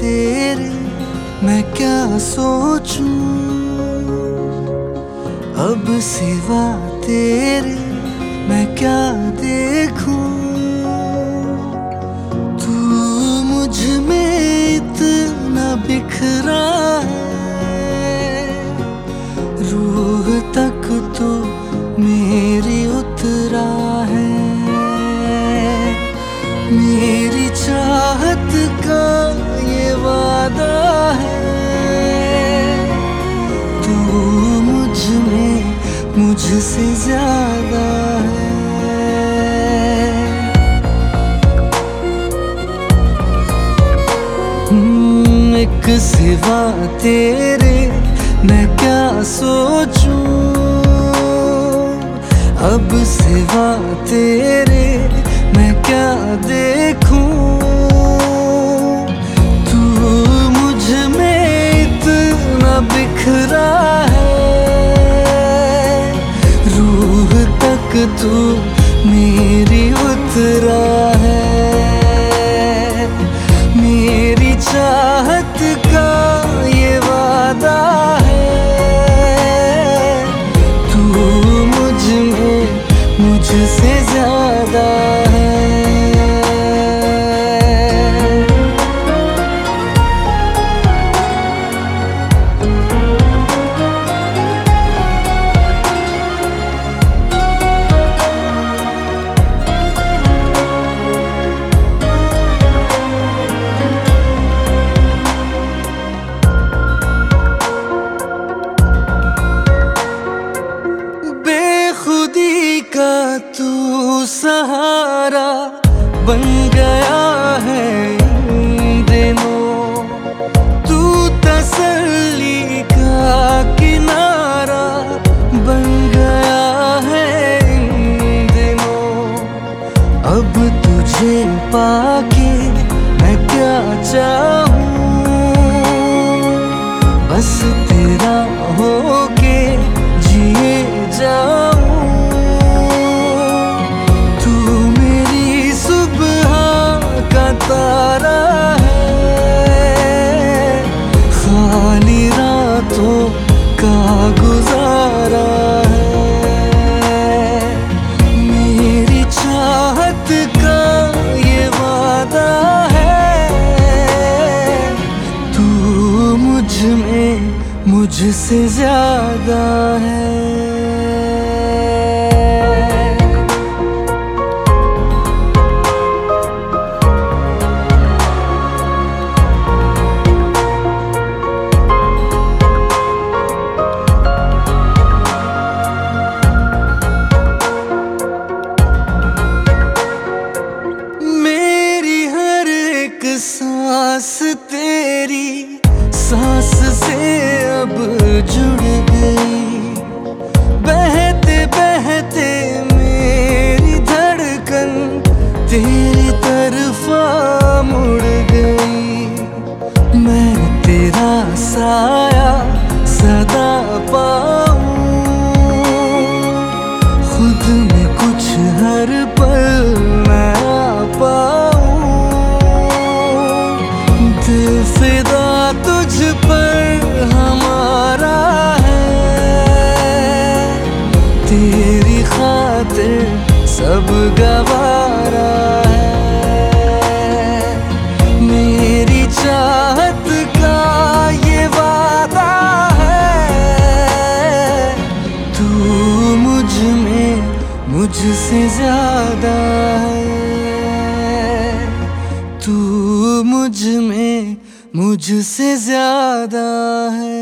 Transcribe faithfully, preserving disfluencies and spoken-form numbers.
तेरे मैं क्या सोचूं, अब सिवा तेरे मैं क्या देखूं। तू मुझ में इतना बिखरा है, रूह तक तो मेरी उतरा है। मेरी चाहत का ये वादा है, तू मुझ में मुझसे ज्यादा है। हम्म, एक सिवा तेरे मैं क्या सोचूं, अब सिवा तेरे मैं क्या देखूं। तू मुझ में इतना बिखरा है, रूह तक तू मेरी उतरा है। मेरी चाहत का ये वादा है, तू मुझ में मुझसे ज्यादा है। बेखुदी का तू सहारा बन गया है इन दिनों, तू तसल्ली का किनारा बन गया है इन दिनों। अब तुझे पाके मैं क्या चाहूं, बस तेरा होके जिए जाऊं। तू मेरी सुबह का तारा है, खाली रातों का गुजारा है। मेरी चाहत का ये वादा है, तू मुझ में मुझसे ज्यादा है। सांस तेरी सांस से अब जुड़ गई, बहते बहते मेरी धड़कन तेरी तरफा मुड़ गई। मैं तेरा साया सदा पाऊं, खुद में कुछ हर पल मैं पाऊं। दिल फिदा तुझ पर हमारा है, तेरी खातिर सब गवारा है। मेरी चाहत का ये वादा है, तू मुझ में मुझसे ज्यादा है। तू मुझ में मुझसे ज्यादा है।